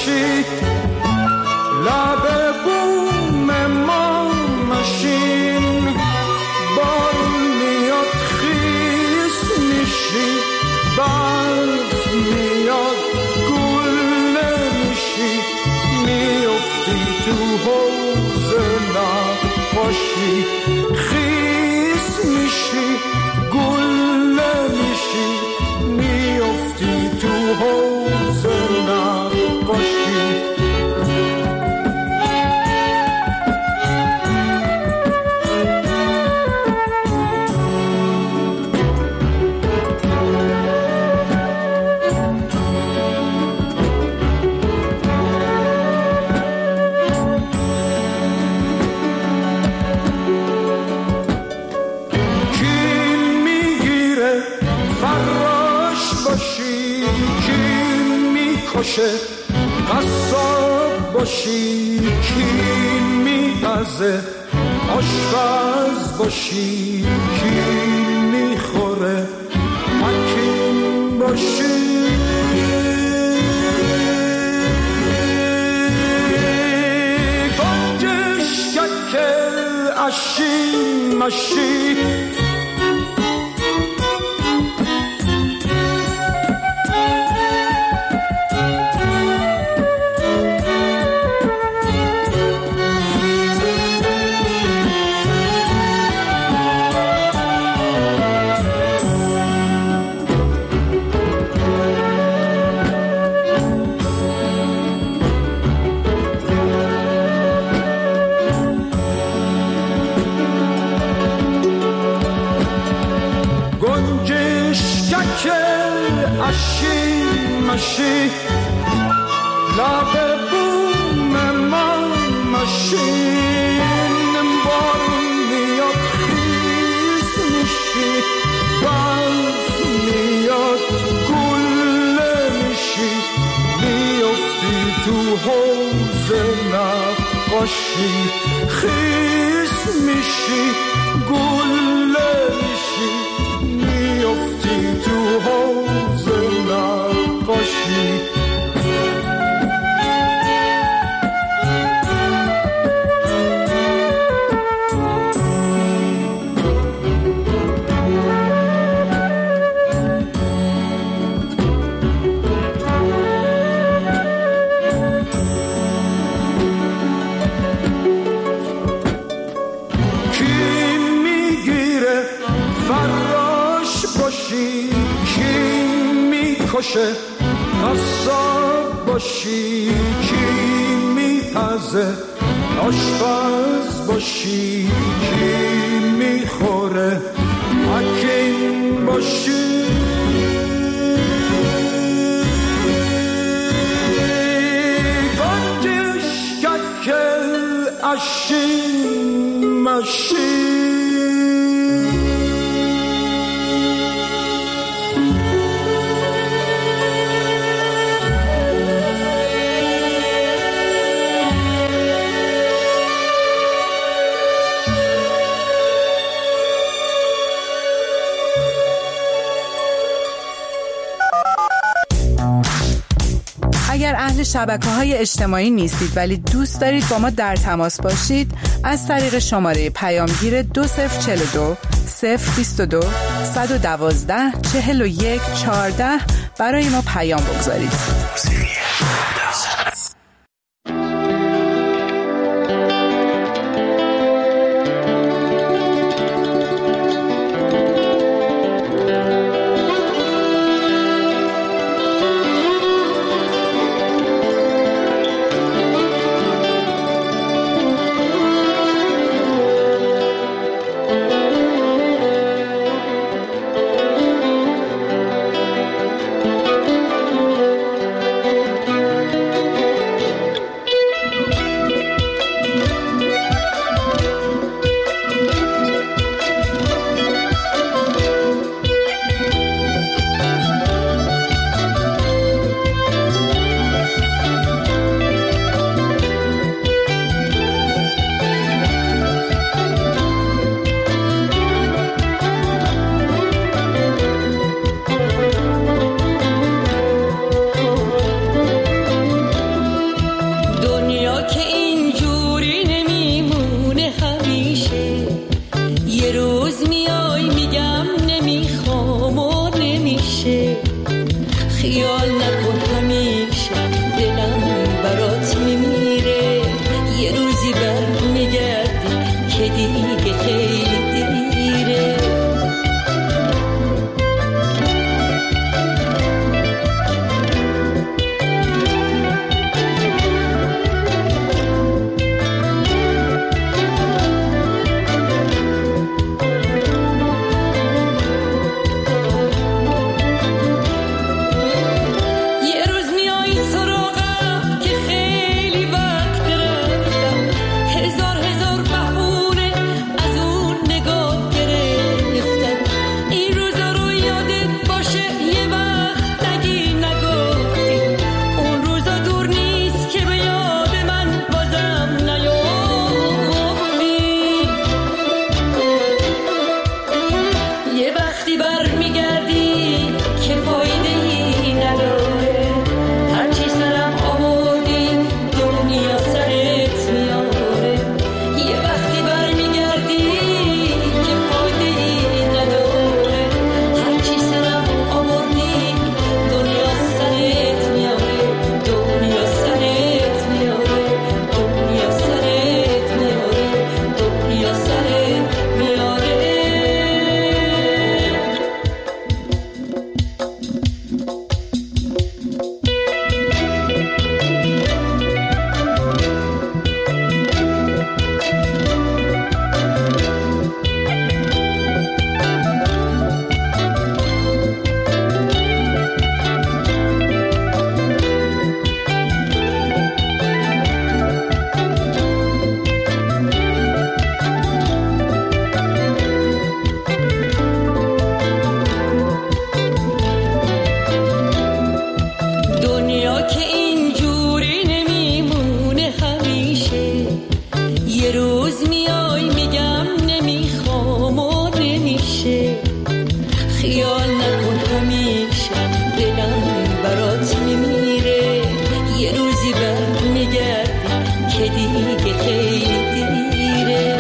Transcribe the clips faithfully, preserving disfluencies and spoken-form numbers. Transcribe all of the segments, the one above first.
مشی لب بوم ما مشین بارون میاد خیس میشی برف میاد گل نمیشی میافتی تو حوض نقاشی خیس میشی گل نمیشی میافتی تو حوض نقاشی قصاب باشی کین میپزه آشپز باشی کین میخوره حکیم باشی گنجش ککل اشی مشی اشی مشی لب بوم ما مشین بارون میاد خیس میشی برف میاد گل میشی میافتی تو حوض نقاشی خیس میشی گل میشی میافتی تو حوض نقاشی کی میگیره فراش باشی کی میکشه قصاب باشی کی میپزه آشپز باشی کی میخوره حکیم باشی گنجش ککل اشی مشی اگر اهل شبکه‌های اجتماعی نیستید ولی دوست دارید با ما در تماس باشید، از طریق شماره پیامگیر دو صفر چهل و دو صفر بیست و دو صد و دوازده چهل و یک چهارده برای ما پیام بگذارید. که دیگه خیلی دیره.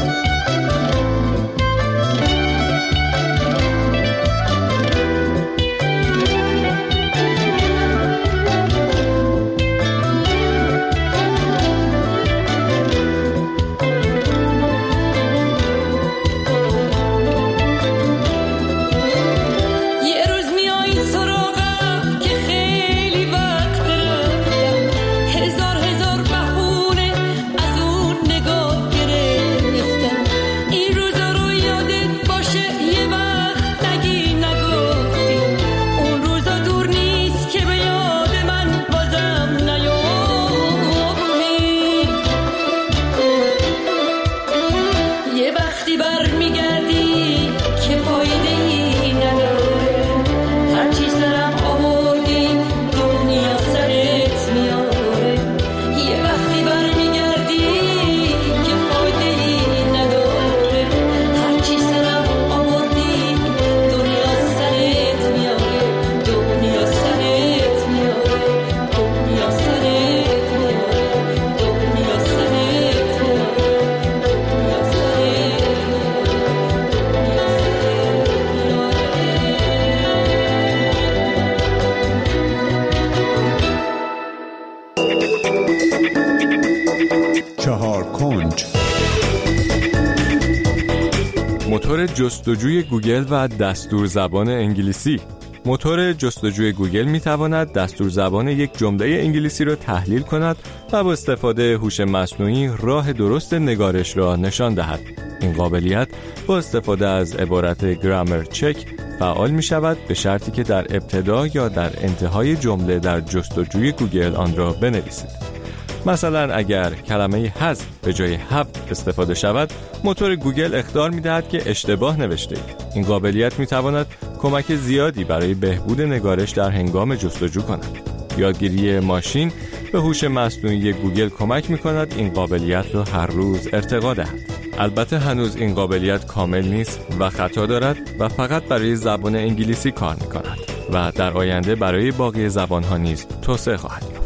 موتور جستجوی گوگل و دستور زبان انگلیسی. موتور جستجوی گوگل می تواند دستور زبان یک جمله انگلیسی را تحلیل کند و با استفاده هوش مصنوعی راه درست نگارش را نشان دهد. این قابلیت با استفاده از عبارت گرامر چک فعال می شود، به شرطی که در ابتدا یا در انتهای جمله در جستجوی گوگل آن را بنویسید. مثلا اگر کلمه حذف به جای حذف استفاده شود، موتور گوگل اخطار می‌دهد که اشتباه نوشته اید. این قابلیت می‌تواند کمک زیادی برای بهبود نگارش در هنگام جستجو کند. یادگیری ماشین به هوش مصنوعی گوگل کمک می‌کند این قابلیت را هر روز ارتقا دهد. البته هنوز این قابلیت کامل نیست و خطا دارد و فقط برای زبان انگلیسی کار می‌کند و در آینده برای باقی زبان‌ها نیز توسعه خواهد یافت.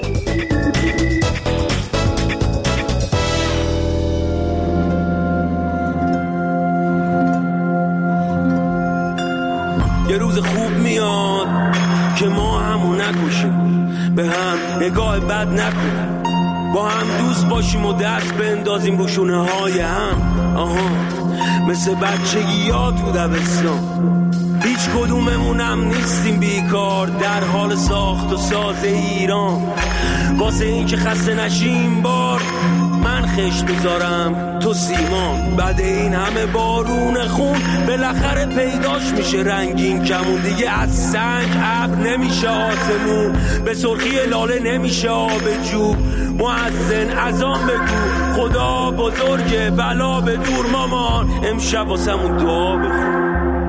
یه روز خوب میاد که ما همون نکشیم، به هم نگاه بد نکنیم، با هم دوست باشیم و دست بندازیم رو شونه های هم. آها مثل بچگی ها تو دبستان، هیچ کدوممونم نیستیم بیکار در حال ساخت و ساز ایران. واسه این که خسته نشیم بار من خشت بذارم تو سیمان. بعد این همه بارون خون بالاخره پیداش میشه رنگین کمون. دیگه از سنگ ابر نمیشه آسمون، به سرخی لاله نمیشه آب جو. مؤذن اذان بگو خدا بزرگه بلا به دور مامان، امشب واسمون دعا بخون.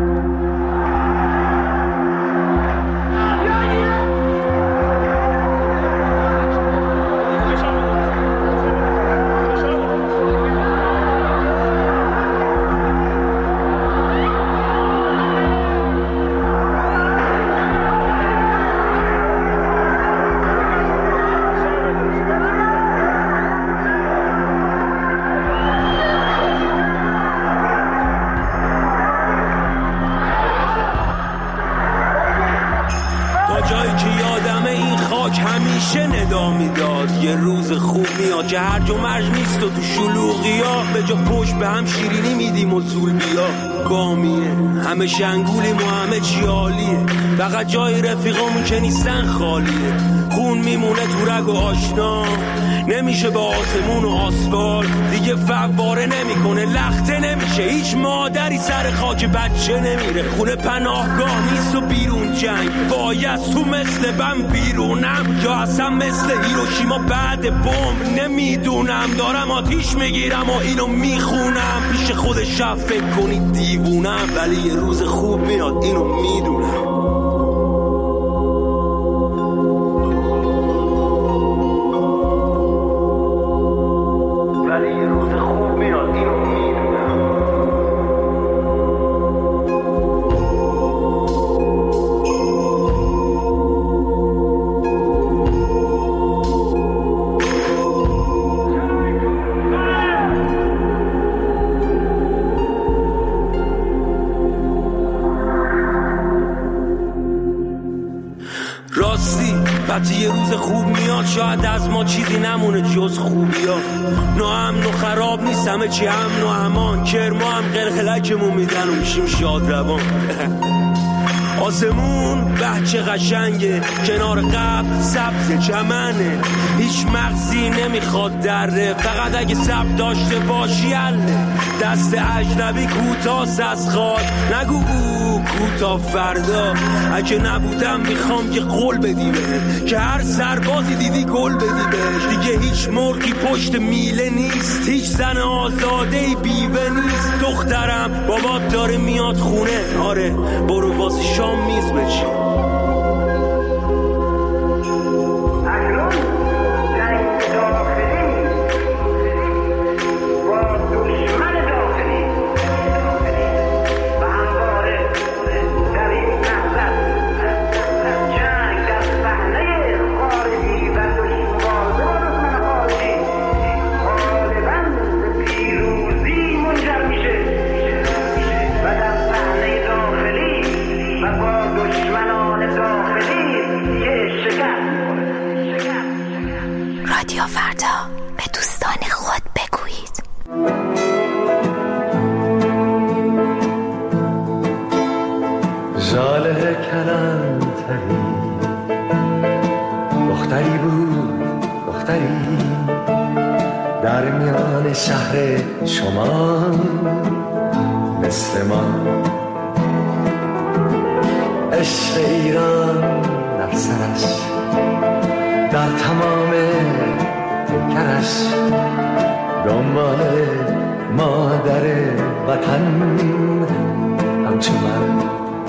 همیشه ندا میداد یه روز خوب میاد که هر جا مرج نیست و تو شلوغی ها به جا پشت به هم شیرینی میدیم و زول بیا بامیه. همه شنگولیم و همه چی عالیه، فقط جای رفیقامون که نیستن خالیه. خون میمونه تو رگ و آشنا، نمیشه با آسمون و آسفال دیگه فواره نمیکنه، لخته نمیشه. هیچ مادری سر خاک بچه نمیره، خونه پناهگاه نیست و بیرون جنگ. باید تو مثل بم بیرونم یا اصلا مثل هیروشیما بعد بمب نمیدونم. دارم آتیش میگیرم و اینو میخونم، پیش خود شب فکر کنید دیوونم، ولی یه روز خوب میاد اینو میدونم. شاید از ما چیزی نمونه جز خوبی ها. ناامن و خراب نیست همه چی امن و امان. کرما هم قلقلکمون میدن و میشیم شاد روان. آسمون بچه قشنگه، کنار قبل سبز چمنه، هیچ مغزی نمیخواد دره، فقط اگه سب داشته باشی حله. دست اجنبی کوتاست از خواد، نگو او کوتا فردا. اگه نبودم میخوام که قول بدی بهت، که هر سربازی دیدی گل بدی بهش. دیگه هیچ مرغی پشت میله نیست، هیچ زن آزادهی بیوه نیست. دخترم بابات داره میاد خونه، آره برو واسه شام میز بچی. رادیو فردا، به دوستان خود بگویید. ژاله کلانتری دختری بود، دختری در میان شهر شما مثل ما. عشق ایران در سرش، در تمام پیکرش، دنبال مادر وطن همچون من.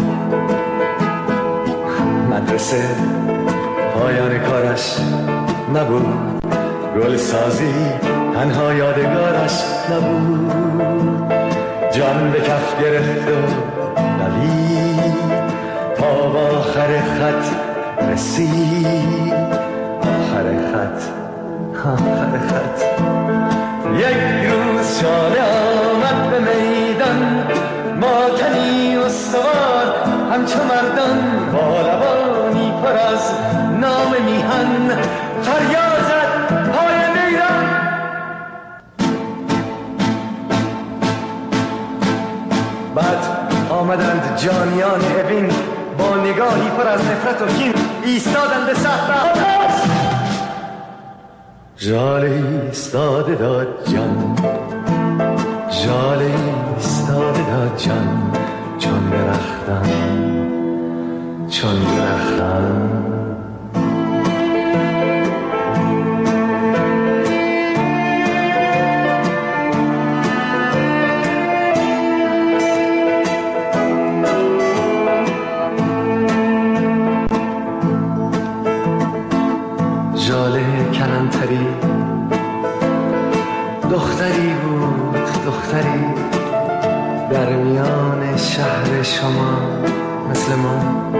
مدرسه پایان کارش نبود، گل سازی تنها یادگارش نبود. جان به کف گرفت و دوید تا با آخر خط رسید. آخر خط، آخر خط. یک روز شاله آمد به میدان، ماتنی استوار همچو مردان، با لبانی پر از نام میهن فریاد زد پای ایران. بعد آمدند جانیان اوین با نگاهی پر از نفرت و کین، ایستادند به صحنه. ژاله ایستاده داد جان، ژاله ایستاده داد جان، چون درختم، چون درختم. دختری بود، دختری در میان شهر شما مثل ما.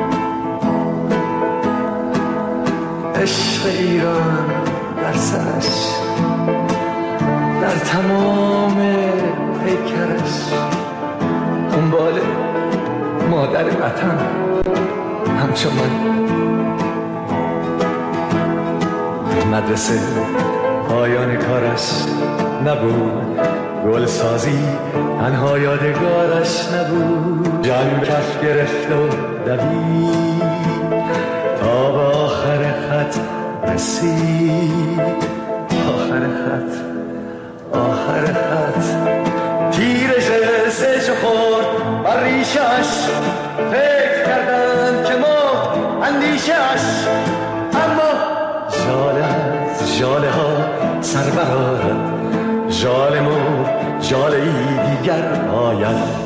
عشق ایران در سرش، در تمام پیکرش، دنبال مادر وطن همچون من. مدرسه پایان کارش نبود، گل سازی تنها یادگارش نبود. جان کف گرفت و دوید تا به آخر خط رسید. آخر خط، آخر خط. تیرش سش خورد بر ریشش، فکر کردن که ما اندیشش، اما ژاله از ژاله ها سر برآرد، ژاله مو ژاله ای دیگر آید.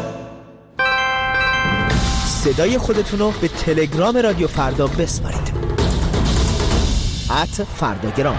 صدای خودتون رو به تلگرام رادیو فردا بسپارید. ات فرداگرام.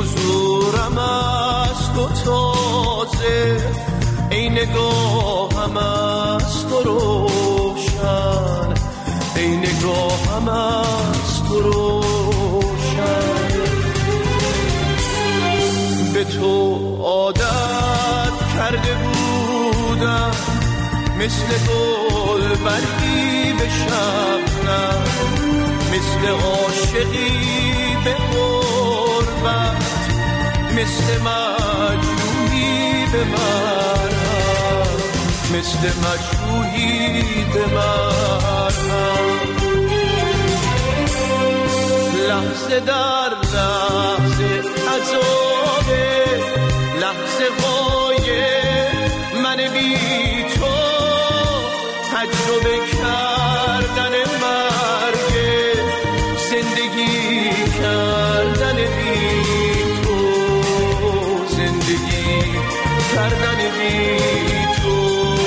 حضورم است و تازه، ای نگاهم است و روشن، ای نگاهم است و روشن. به تو عادت کرده بودم مثل گل برگی به شبنم، مثل عاشقی به غربت، مثل مجروحی به مرهم، مثل مجروحی به مرهم. لحظه در لحظه عذابه، لحظه قایه من بی تو، تجربه کردن مرگ، زندگی کردن بی تو، زندگی کردن بی تو.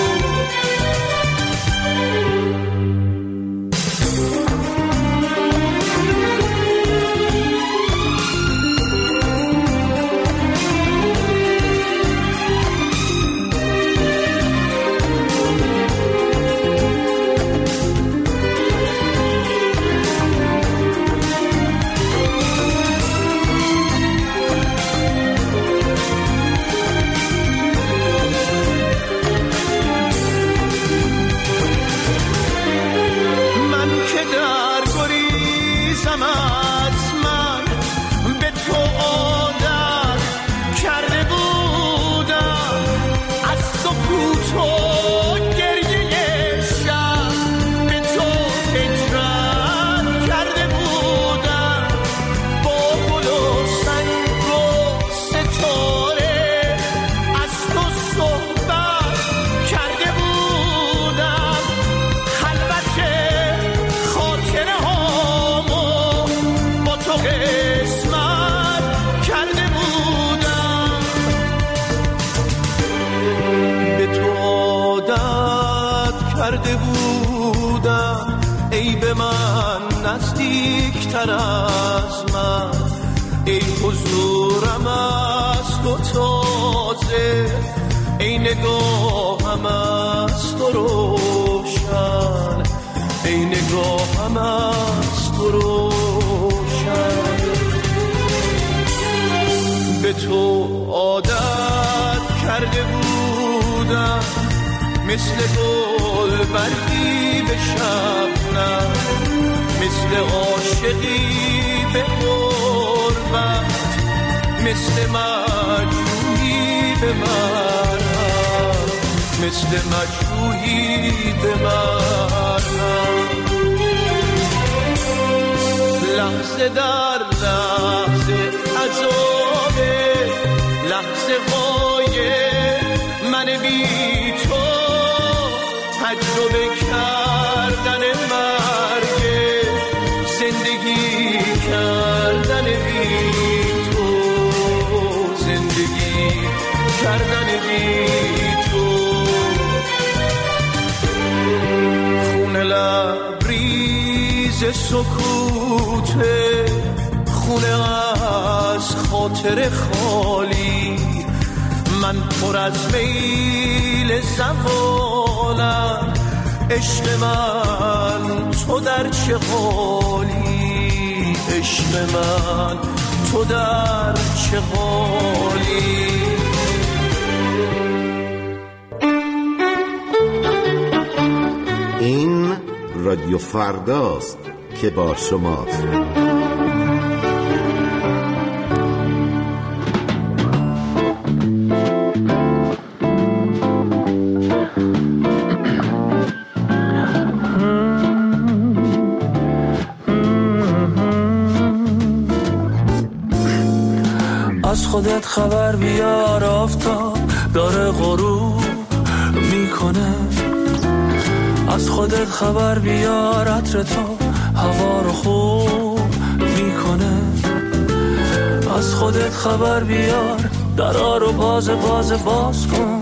کرده بودم ای به من نزدیکتر از من، ای حضورم است و تازه، ای نگاهم است و روشن، ای نگاهم است و روشن. به تو عادت کرده بودم مثل گل برگی به شبنم، مثل عاشقی به غربت، مثل مجروحی به مرهم، مثل مجروحی به مرهم. لحظه در لحظه عذابه، لحظه قایه من بی تو، تجربه کردن مرگ، زندگی کردن بی تو، زندگی کردن بی تو. خون لبریز سکوته، خونه از خاطر خالی، من پر از میل زوالم، عشق من تو در چه حالی، عشق من تو در چه حالی. این رادیو فرداست که با شماست. از خودت خبر بیار، آفتاب داره غروب میکنه. از خودت خبر بیار، عطر تو هوا رو خوب میکنه. از خودت خبر بیار، درا رو باز باز باز کن.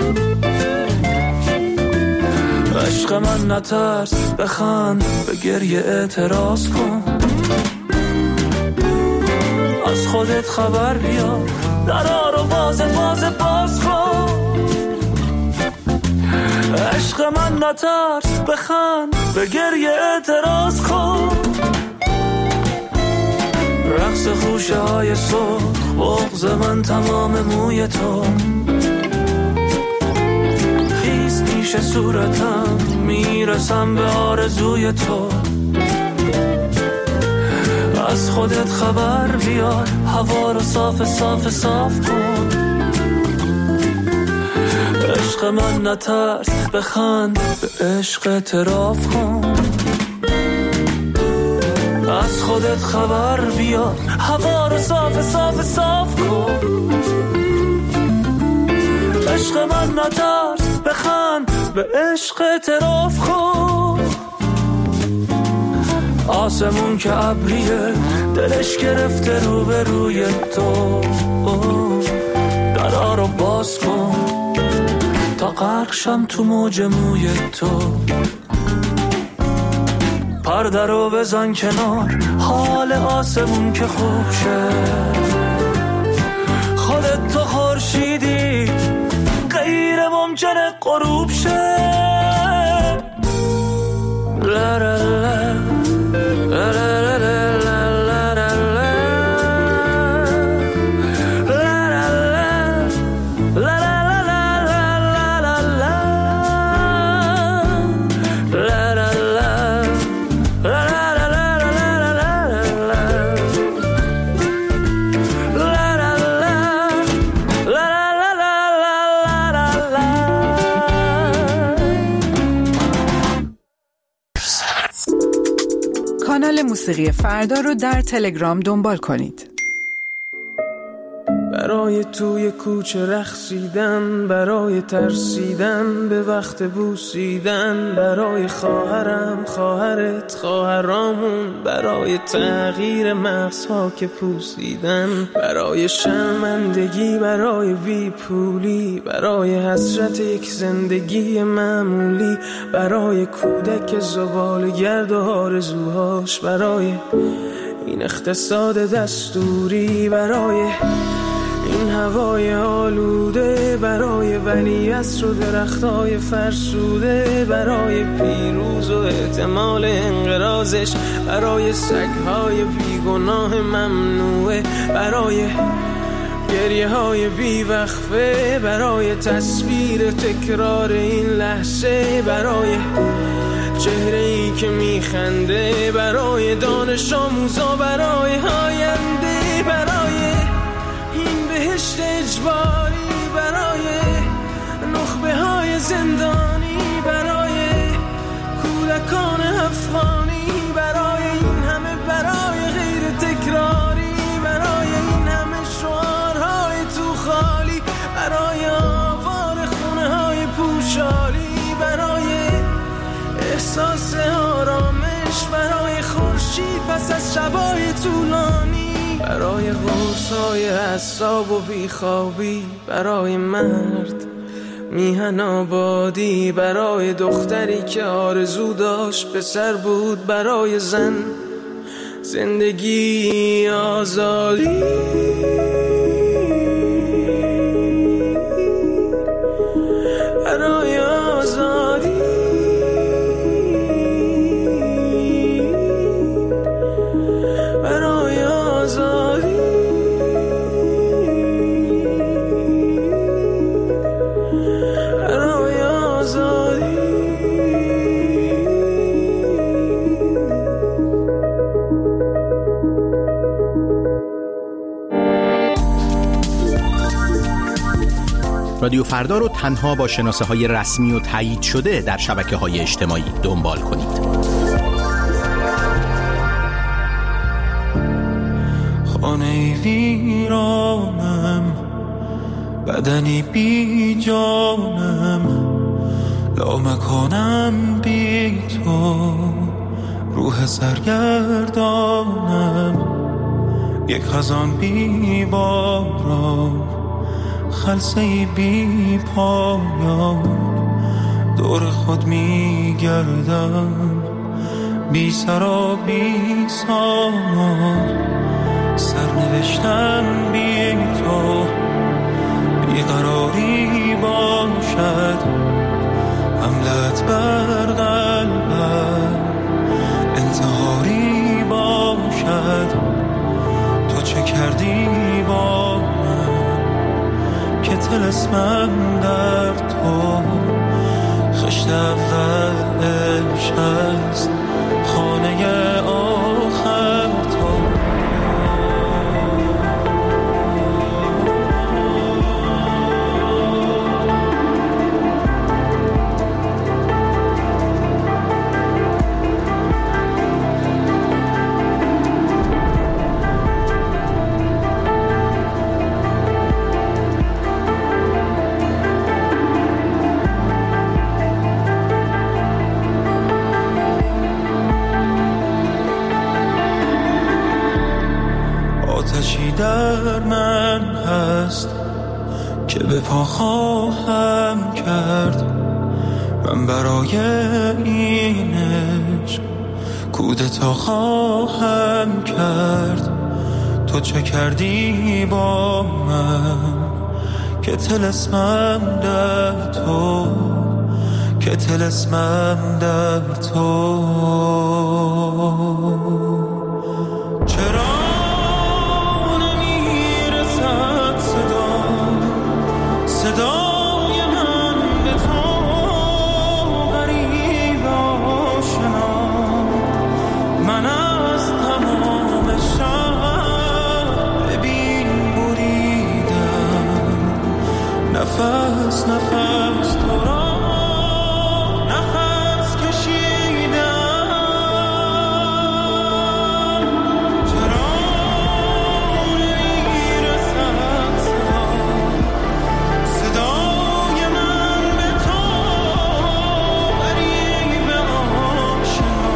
عشق من نترس، بخند، به گریه اعتراض کن. از خودت خبر بیار، درا رو باز باز باز کن. عشق من نترس، بخند، به گریه اعتراض کن. رقص خوشه های سرخ، بغض من تمام موی تو. خیس پیش صورتم، میرسم به آرزوی تو. از خودت خبر بیار، هوا رو صاف صاف صاف کن. عشق من نترس، بخند، به عشق اعتراف کن. از خودت خبر بیار، هوا رو صاف صاف صاف کن. عشق من نترس، بخند، به عشق اعتراف کن. آسمون که ابریه، دلش گرفته رو به روی تو. درا رو باز کن تا غرق شم تو موج موی تو. پرده رو بزن کنار، حال آسمون که خوب شه. خودت تو خورشیدی، غیر ممکنه غروب شه. لا لا لا لا لا لا لا لا کانال موسیقی فردا رو در تلگرام دنبال کنید. برای توی کوچه رقصیدن، برای ترسیدن به وقت بوسیدن، برای خواهرم، خواهرت، خواهرامون، برای تغییر مغزها که پوسیدن، برای شرمندگی، برای بی پولی، برای حسرت یک زندگی معمولی، برای کودک زباله‌گرد و آرزوهاش، برای این اقتصاد دستوری، برای این هوای آلوده، برای ولیعصر و درختای فرسوده، برای پیروز و احتمال انقراضش، برای سگهای بیگناه ممنوعه، برای گریه های بیوقفه، برای تصویر تکرار این لحظه، برای چهره ای که میخنده، برای دانش آموزا، برای آینده، برای این بهشت اجباری، برای نخبه های زندانی، برای کودکان افغانی، برای این همه برای غیر تکراری، برای این همه شعارهای تو خالی، برای آوار خونه های پوشالی، برای احساس آرامش، برای خورشید پس از شبای طولانی، برای غوصای اعصاب و بیخوابی، برای مرد میهن آبادی، برای دختری که آرزو داشت پسر بود، برای زن زندگی آزادی، برای آزادی، برای آزادی، برای آزادی. رادیو فردا رو تنها با شناسه های رسمی و تایید شده در شبکه های اجتماعی دنبال کنید. خانه ویرانم، بدنی بی جانم، لامکانم بی تو، روح سرگردانم، یک خزان بی باران، خلسه‌ای بی پایان، دور خود می گردم، بی سر و بی سامان، سرنوشتم بی تو بیقراری باشد، حملت بر قلبم انتحاری باشد. تو چه کردی با من که طلسمم در تو، خشت اول عشق است خانه آخر تو. آتشی در من هست که به پا خواهم کرد، من برای این عشق کودتا خواهم کرد. تو چه کردی با من که طلسمم در تو، که طلسمم در تو. چرا صدای من به تو غریب آشنا، من از تمام شب ببین بریدم، نفس نفس تو را نفس کشیدم. چرا نمیرسد صدا، صدای من به تو غریب آشنا،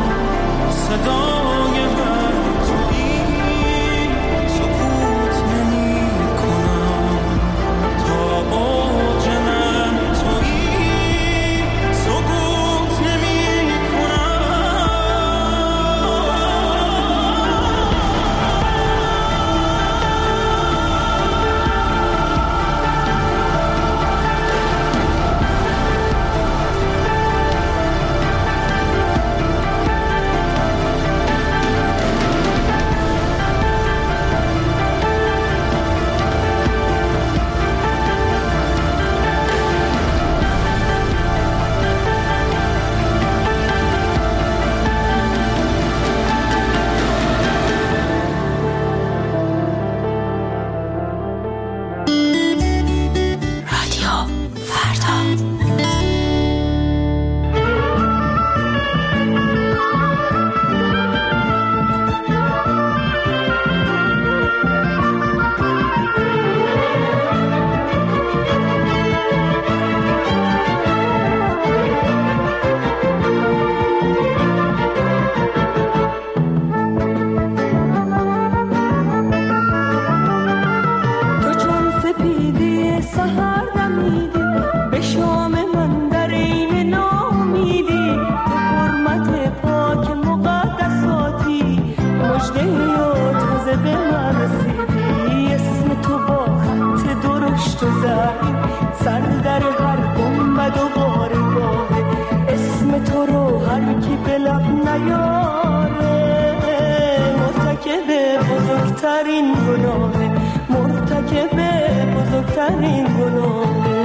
صدای من تویی، سکوت نمی کنم تا اوج من تویی، سکوت نمی کنم. رادیو فردا. تو چون سپیدی سحر دمیدی، به شام من در این نامیدی. تو حرمت پاک مقدساتی، مژده و تازه به من رسیدی. اسم تو با خط درشت و زرد، سر در هر گنبد و بارگاهه. اسم تو رو هر کی به لب نیاره، مرتکب بزرگترین گناهه، مرتکب بزرگترین گناهه.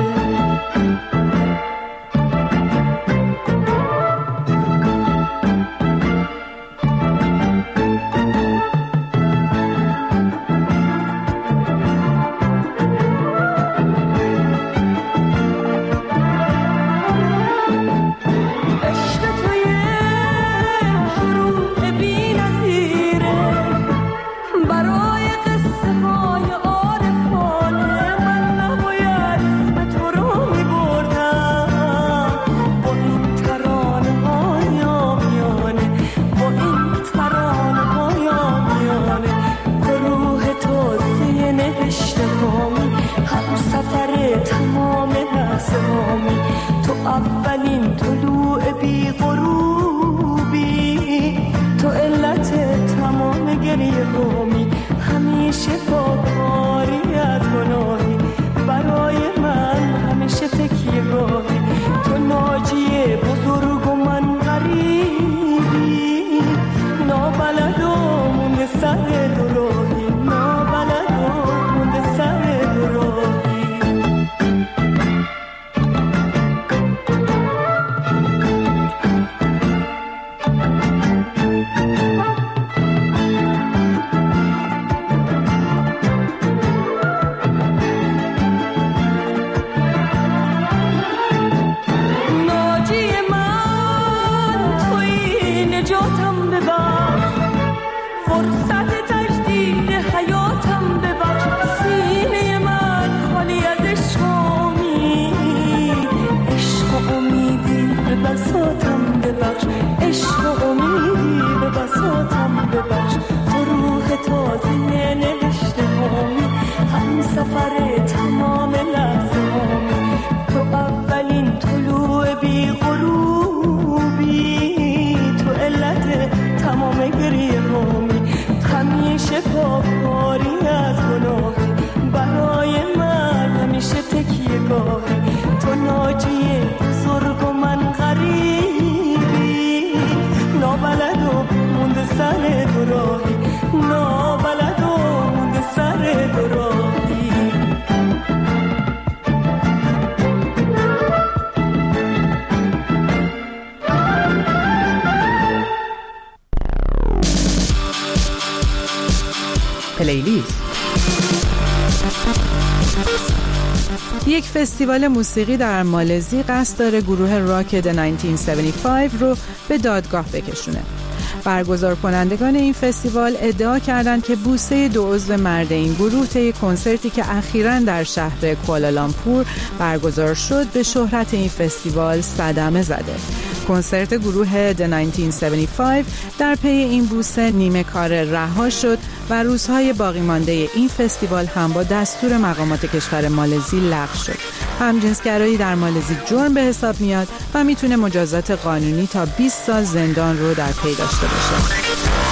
عشق تو یه شروع بی‌نظیره، برای قصه های عارفانه. من نباید اسم تو رو میبردم با این ترانه های آمیانه، با این ترانه های آمیانه. گروه تازه نوشته هامی، هم سفر تمام لحظه هامی. تو اولین طلوع بی غروبی، تو علت تمام گریه هامی. سفر تمام لحظه هامی، تو اولین طلوع بی غروبی، تو علت تمام گریه هامی، همیشه پاکاری از گناهی، برای من همیشه تکیه گاهی، تو ناجی بزرگ و من غریبی، نابلد و مونده سر دو راهی، نابلد و مونده سر دو راهی. پلیلیست. یک فستیوال موسیقی در مالزی قصد داره گروه راک د نوزده هفتاد و پنج رو به دادگاه بکشونه. برگزار کنندگان این فستیوال ادعا کردند که بوسه دو عضو مرد این گروه طی کنسرتی که اخیراً در شهر کوالالامپور برگزار شد به شهرت این فستیوال صدمه زده. کنسرت گروه د نوزده هفتاد و پنج در پی این بوسه نیمه کار رها شد و روزهای باقی مانده این فستیوال هم با دستور مقامات کشور مالزی لغو شد. همجنسگرایی در مالزی جرم به حساب میاد و میتونه مجازات قانونی تا بیست سال زندان رو در پی داشته باشه.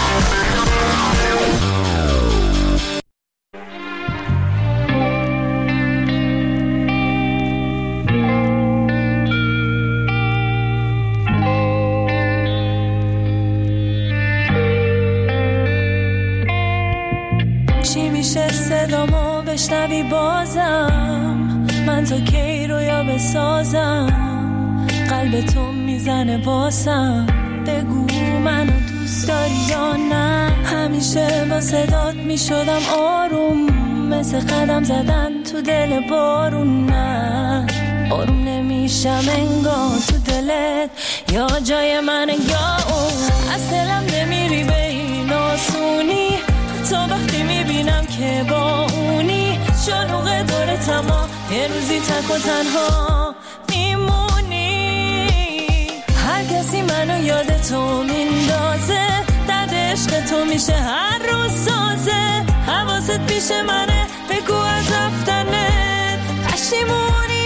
صدامو بشنوی بازم، من تا کی رویا بسازم، قلب تو میزنه باسم، بگو منو دوست داری یا نه. همیشه با صدات میشدم آروم، مثل قدم زدن تو دل بارون، نه آروم نمیشم انگار تو دلت یا جای من یا اون، از دلم نمیری به این آسونی، تا وقتی میبینم که با اونی، شلوغ دور تمام یه روزی تک و تنها میمونی. هر کسی منو یاد تو میندازه، درد عشق تو میشه هر روز سازه، حواست پیش منه بگو از رفتنت پشیمونی.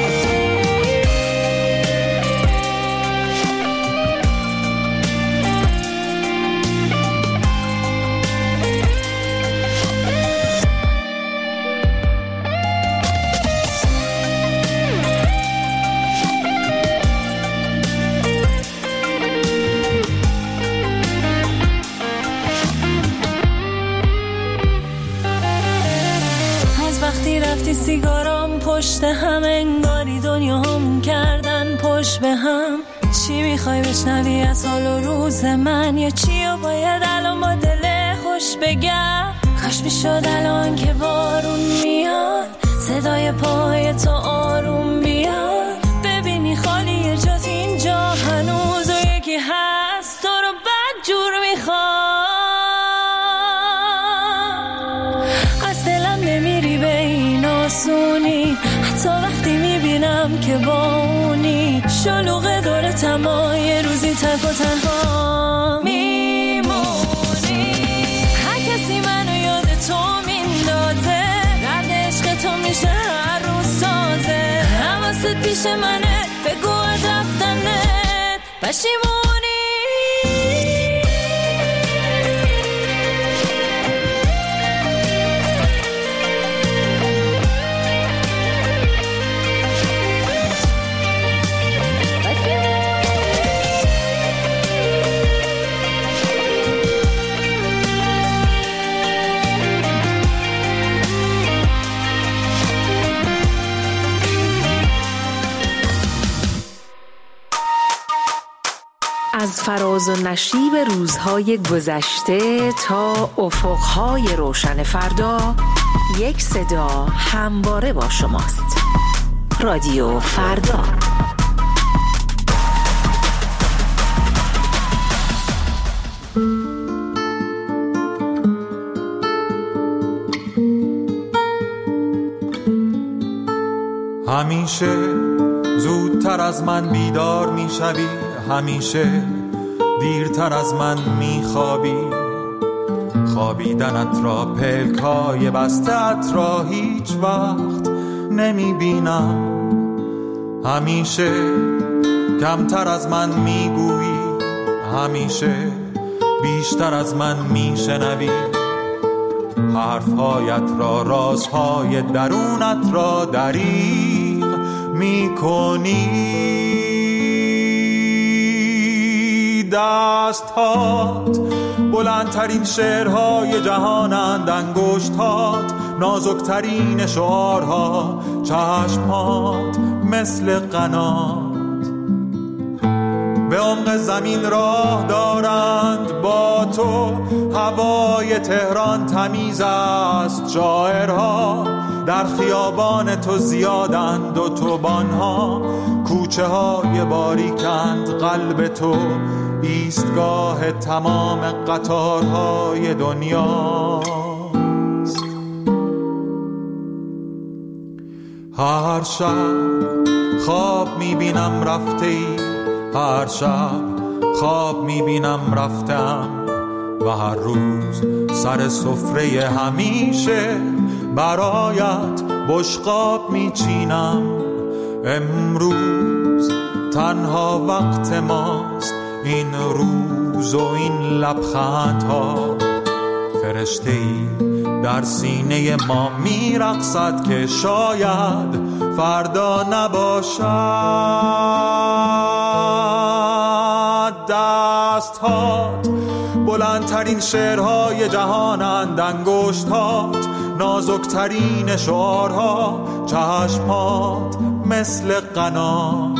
رفتی سیگارام پشت هم، انگاری دنیا همون کردن پشت به هم. چی میخوای بشنوی از حال و روز من، یا چی و باید الان با دل خوش بگم؟ کاش میشد الان که بارون میاد، صدای پای تو آروم بیاد، ببینی خالی جات اینجا هنوز و یکی هست تو رو بد جور میخواد. از دلم نمیری به این آسونی، حتی وقتی میبینم که با اونی، شلوغ دور تمام یه روزی تک و تنها میمونی. هر کسی منو یاد تو میندازه، درد عشق تو میشه هر روز سازه، حواست پیش منه بگو از رفتنت پشیمونی. از فراز و نشیب روزهای گذشته تا افقهای روشن فردا، یک صدا همواره با شماست. رادیو فردا. همیشه زودتر از من بیدار میشوی، همیشه دیرتر از من میخوابی، خوابیدنت را، پلکای بستت را هیچ وقت نمی بینم. همیشه کمتر از من میگویی، همیشه بیشتر از من میشنوی. حرفهایت را، رازهای درونت را دریغ میکنی. دستهات بلندترین شعرهای جهانند، انگشتات نازکترین شعارها، چشمات مثل قنات به عمق زمین راه دارند. با تو هوای تهران تمیز است، شاعرها در خیابان تو زیادند و توبانها کوچه های باریکند. قلب تو ایستگاه تمام قطارهای دنیاست. هر شب خواب میبینم رفته ای، هر شب خواب میبینم رفتم و هر روز سر سفره همیشه برایت بشقاب میچینم. امروز تنها وقت ماست، این روز و این لبخندها. فرشته‌ای در سینه ما میرقصد که شاید فردا نباشد. دستهات بلندترین شعرهای جهانند، انگشتات نازکترین شعارها، چشمات مثل قنات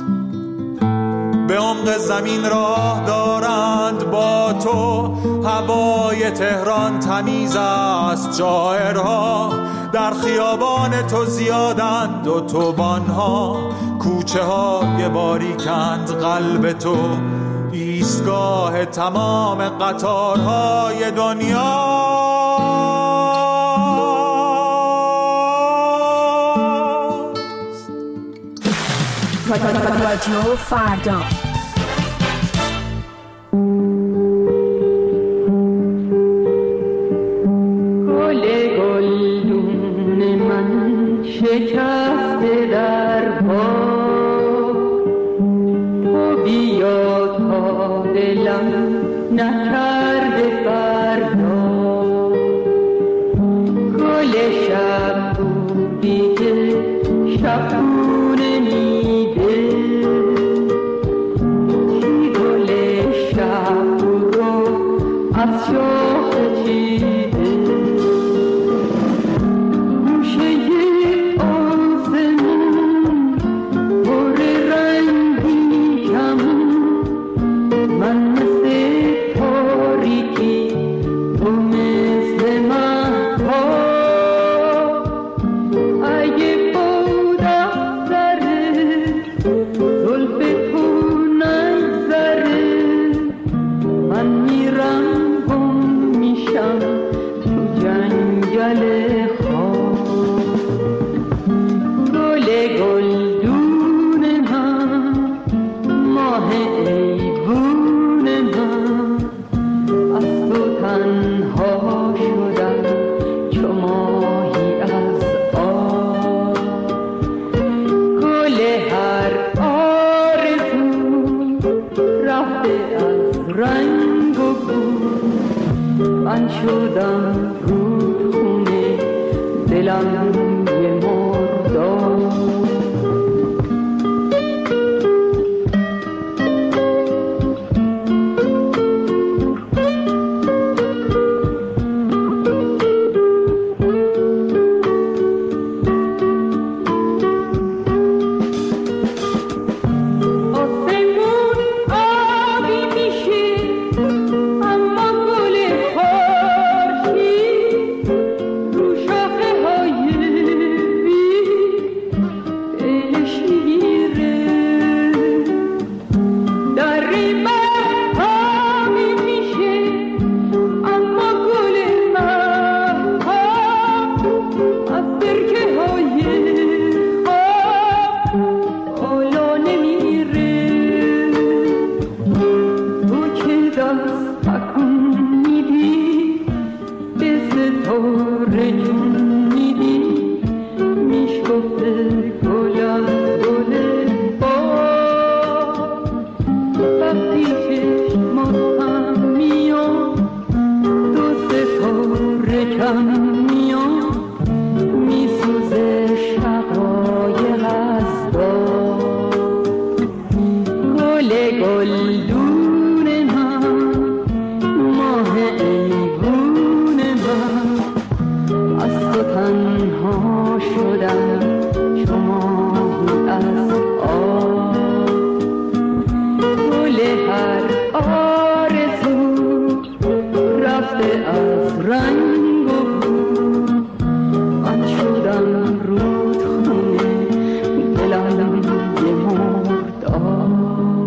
به عمق زمین راه دارند. با تو هوای تهران تمیز است، شاعرها در خیابان تو زیادند و توبانها کوچه های باریکند. قلب تو ایستگاه تمام قطارهای دنیا. رادیو فردا. گل گلدون من شکسته در پا، تو بیا تا دلم نکرده فردا. گل شب بودی که شبونه میده، چی گل شب رو از شاخ چیده. گوشه آسمون پر رنگی کمون، من مثل تاریکی تو مثل مهتاب. اگه بود افسره زلف تو نگذره، من میرم گم میشم تو جنگل خواب. گل گلدون من، ماه ایوون من، از تو تنها شدم چو ماهی از آب. گل هر آرزو رفته از رنگ و بو، من شدم رودخونه دلم یه مرداب. آسمون آبی میشه اما گل خورشید رو شاخه های تنها شدم شما از آب گل هر آرزو رفته از رنگ و بو من شدم رودخونه دلم یه مرداب.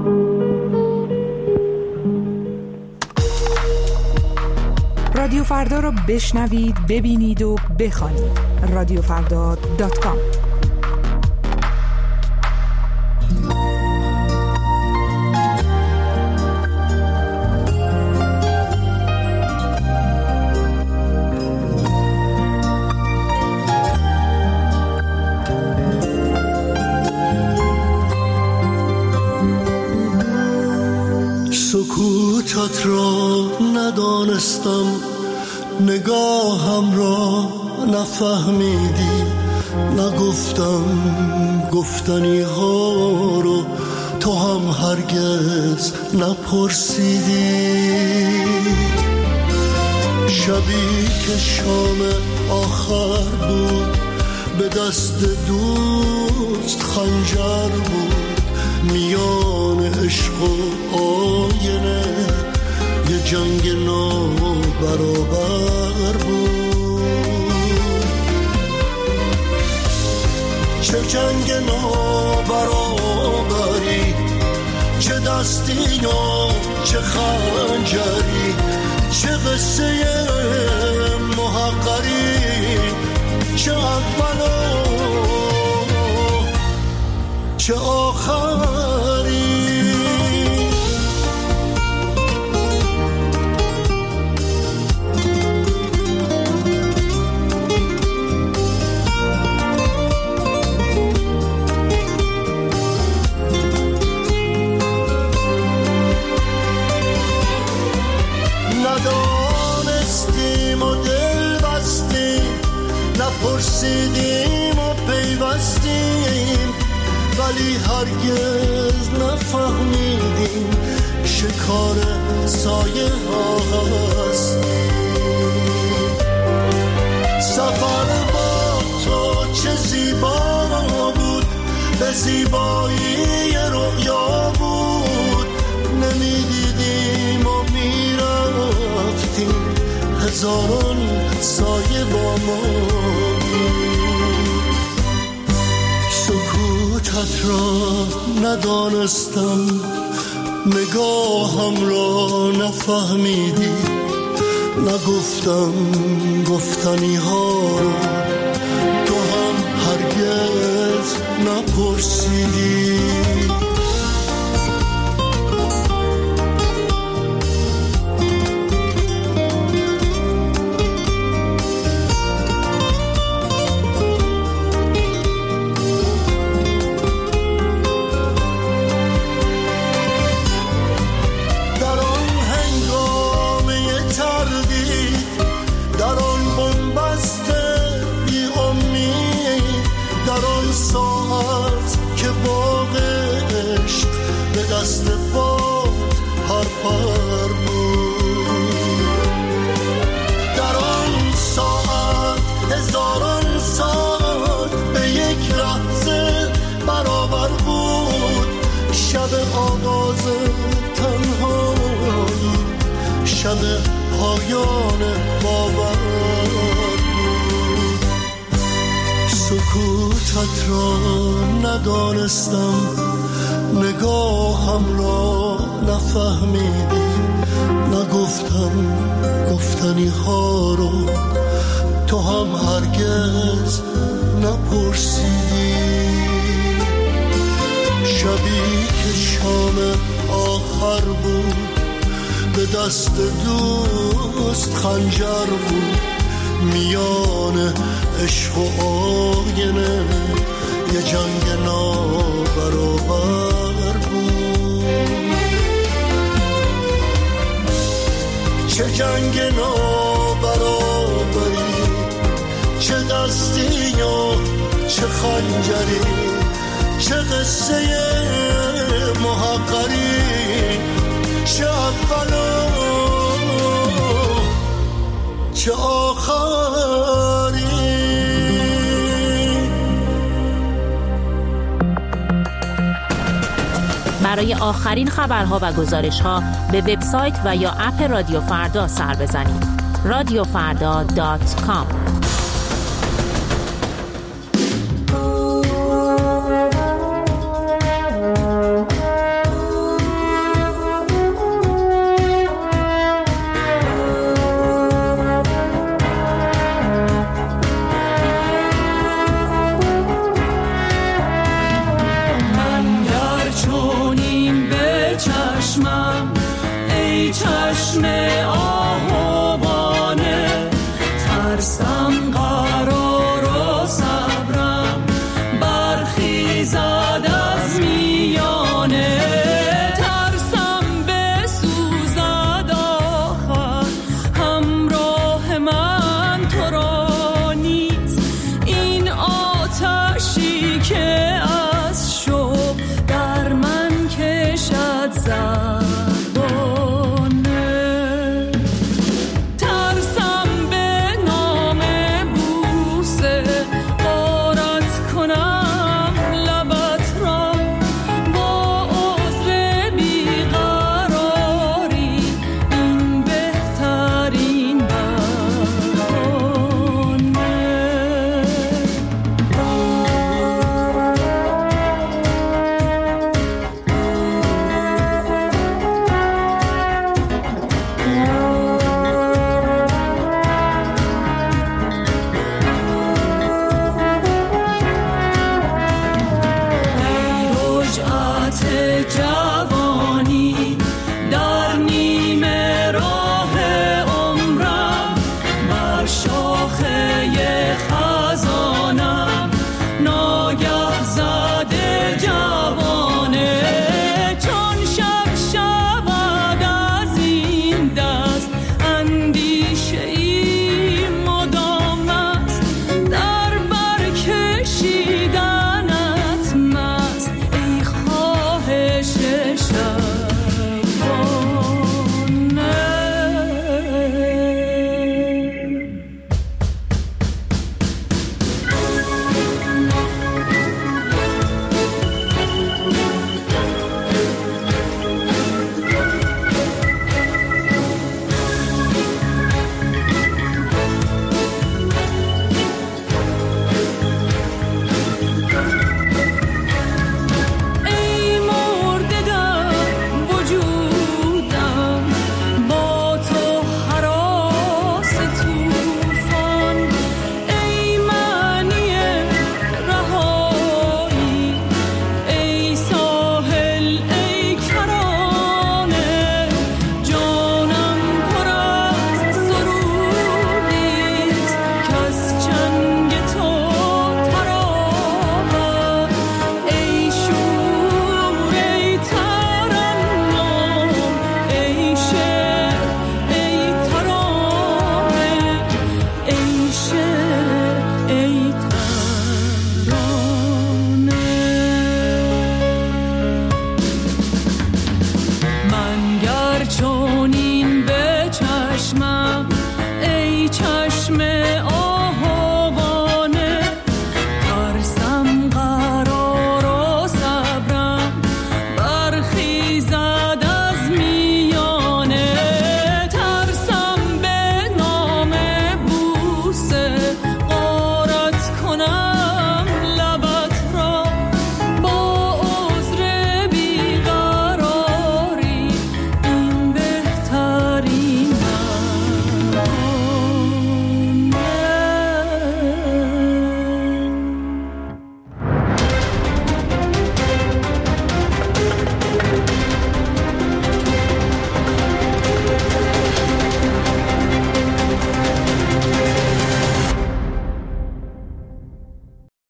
رادیو فردا رو بشنوید، ببینید و بخوانید. رادیو فردا دات کام. سکوتت را ندانستم، نگاهم را نفهمیدی، نگفتم گفتنی ها رو تو هم هرگز نپرسیدی. شبی که شام آخر بود به دست دوست خنجر بود، میان عشق و آینه یه جنگ نابرابر بود. چه جنگ نابرابری، چه دستی یا چه خنجری، چه قصه محقری، چه اول و چه آخری. ندانستیم و دل بستیم، نپرسیدیم و پیوستیم، ولی هرگز نفهمیدیم شکار سایه ها هستیم. سفر با تو چه زیبا بود، به زیبایی رؤیا بود، نمیدیدیم و میرفتیم، هزاران سایه با ما. سکوتت را ندانستم، نگاهم را نفهمیدی، نگفتم گفتنی ها رو تو هم هرگز نپرسیدی. شب پایان باور بود. سکوتت را ندانستم، نگاهم را نفهمیدی، نگفتم گفتنی ها رو تو هم هرگز نپرسیدی. شبی که شام آخر بود به دست دوست خنجر بود، میان عشق و آینه یه جنگ نابرابر بود. چه جنگ نابرابری، چه دستی و چه خنجری، چه قصه محقری، چه اول و چه آخری. برای آخرین خبرها و گزارش‌ها به وبسایت و یا اپ رادیو فردا سر بزنید. رادیو فردا دات کام